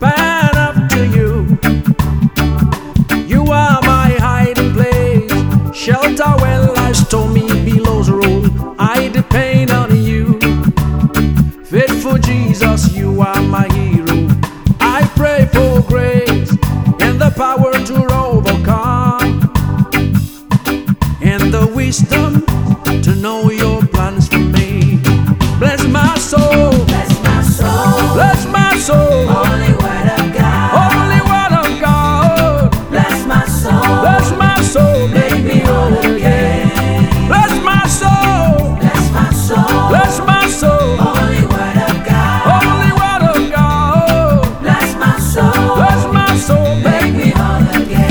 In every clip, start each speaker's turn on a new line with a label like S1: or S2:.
S1: fan up to you. You are my hiding place, shelter when life's stormy billows roll. I depend on you, faithful Jesus, you are my hero. I pray for grace and the power to overcome, and the wisdom to know your plans for me. Bless my soul,
S2: Bless my soul,
S1: bless my soul,
S2: Holy Word of God.
S1: Holy Word of God.
S2: Bless my soul,
S1: Bless my soul,
S2: make me whole again.
S1: bless my soul,
S2: Bless my soul,
S1: bless my soul,
S2: Holy Word of God.
S1: Holy Word of God.
S2: Bless my soul,
S1: Bless my soul,
S2: make me whole again.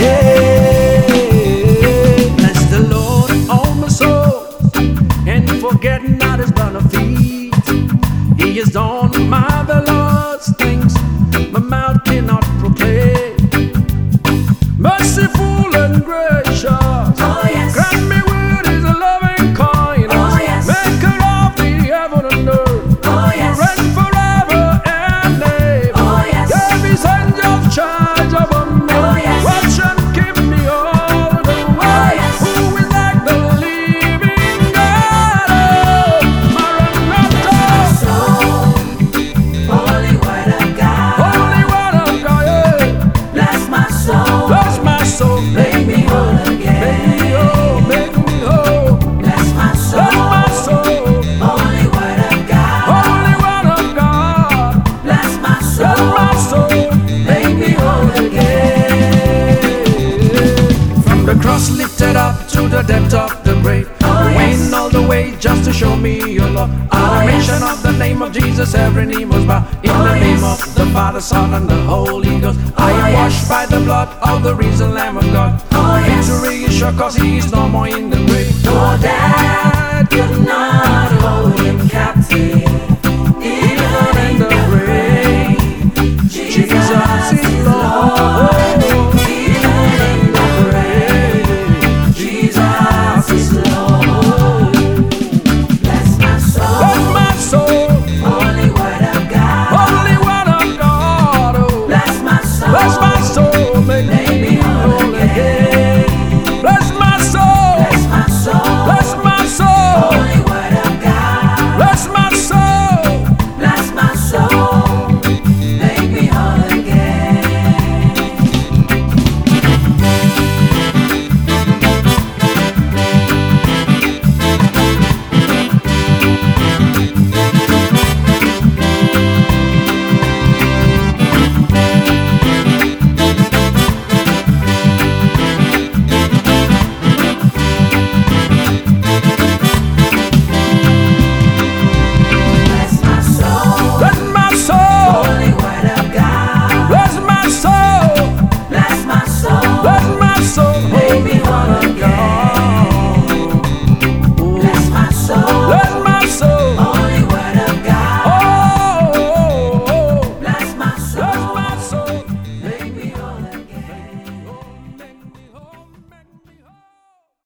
S1: yeah. Bless the Lord, all my soul, and forget not his benefits. He has done marvelous things my mouth cannot proclaim. Merciful and gracious,
S2: Oh yes,
S1: grant me with his loving kindness.
S2: Oh, yes.
S1: Maker of the heaven and earth,
S2: Oh yes,
S1: reign forever and ever.
S2: Oh yes,
S1: Gave his angels charge over me.
S2: Oh, yes.
S1: Watch and keep me all the way.
S2: yes.
S1: Who is like the living God? Oh, Maranatha.
S2: soul, Holy Word of God.
S1: Holy Word of God, yeah.
S2: Bless my soul,
S1: Bless my soul,
S2: make me whole again.
S1: make me whole, make me whole.
S2: Bless my
S1: Bless
S2: soul,
S1: my soul,
S2: Holy Word of God.
S1: Holy Word of God.
S2: Bless my
S1: Bless
S2: soul,
S1: my soul,
S2: make me whole again.
S1: from the cross lifted up to the depth of the grave.
S2: Oh, yes.
S1: Went all the way just to show me your love. At the mention of the name of Jesus, every knee must bow. In the name
S2: yes.
S1: of the Father, Son, and the Holy Ghost. I am
S2: yes.
S1: washed by the blood of the risen Lamb of God.
S2: yes.
S1: Victory is sure, cause he is no more in the grave.
S2: For that could not hold him captive.